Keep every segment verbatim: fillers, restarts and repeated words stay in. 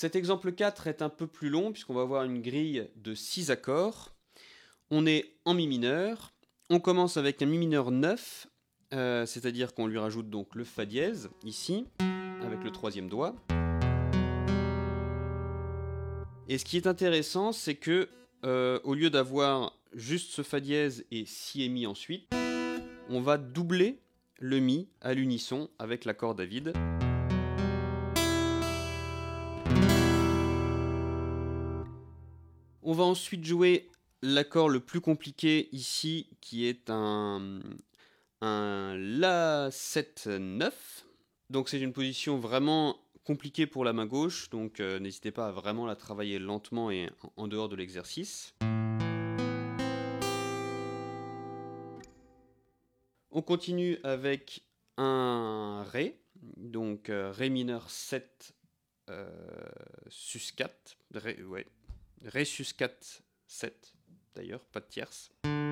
Cet exemple quatre est un peu plus long puisqu'on va avoir une grille de six accords. On est en mi mineur. On commence avec un mi mineur neuf, euh, c'est-à-dire qu'on lui rajoute donc le fa dièse ici, avec le troisième doigt. Et ce qui est intéressant, c'est que euh, au lieu d'avoir juste ce fa dièse et si et mi ensuite, on va doubler le mi à l'unisson avec l'accord David. On va ensuite jouer l'accord le plus compliqué ici, qui est un, un La sept neuf. Donc c'est une position vraiment compliquée pour la main gauche, donc euh, n'hésitez pas à vraiment la travailler lentement et en dehors de l'exercice. On continue avec un Ré, donc euh, Ré mineur sept euh, sus quatre, Ré, ouais, Ré sus quatre sept d'ailleurs, pas de tierce.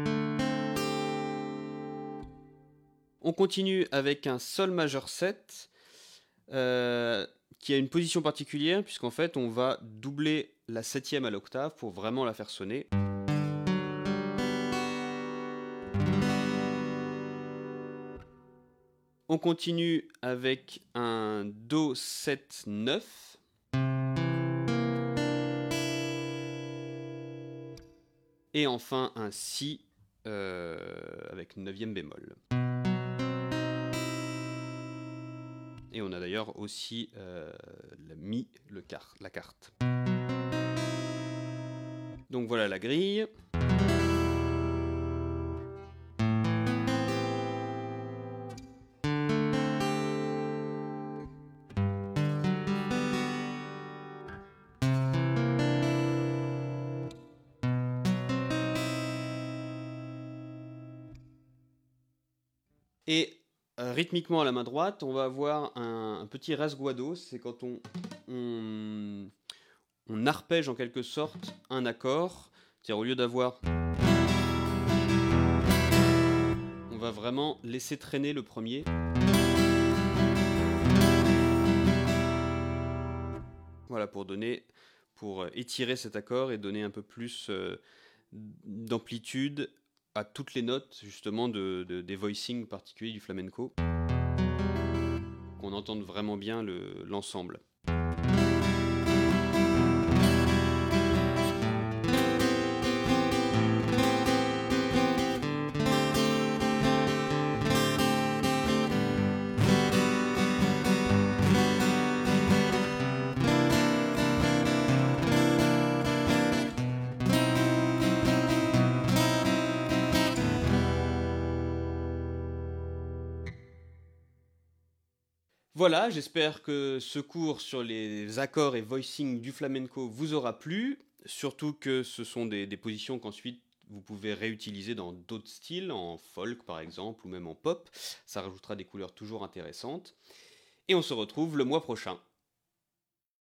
On continue avec un Sol majeur sept, euh, qui a une position particulière, puisqu'en fait on va doubler la septième à l'octave pour vraiment la faire sonner. On continue avec un Do sept neuf. Et enfin un Si euh, avec neuvième bémol. Et on a d'ailleurs aussi euh, la Mi, le car, la carte. Donc voilà la grille. Et euh, rythmiquement à la main droite, on va avoir un, un petit rasguado, c'est quand on, on, on arpège en quelque sorte un accord, c'est-à-dire au lieu d'avoir... On va vraiment laisser traîner le premier. Voilà, pour donner, pour étirer cet accord et donner un peu plus euh, d'amplitude à toutes les notes justement de, de, des voicings particuliers du flamenco, qu'on entende vraiment bien le, l'ensemble. Voilà, j'espère que ce cours sur les accords et voicing du flamenco vous aura plu, surtout que ce sont des, des positions qu'ensuite vous pouvez réutiliser dans d'autres styles, en folk par exemple, ou même en pop. Ça rajoutera des couleurs toujours intéressantes. Et on se retrouve le mois prochain.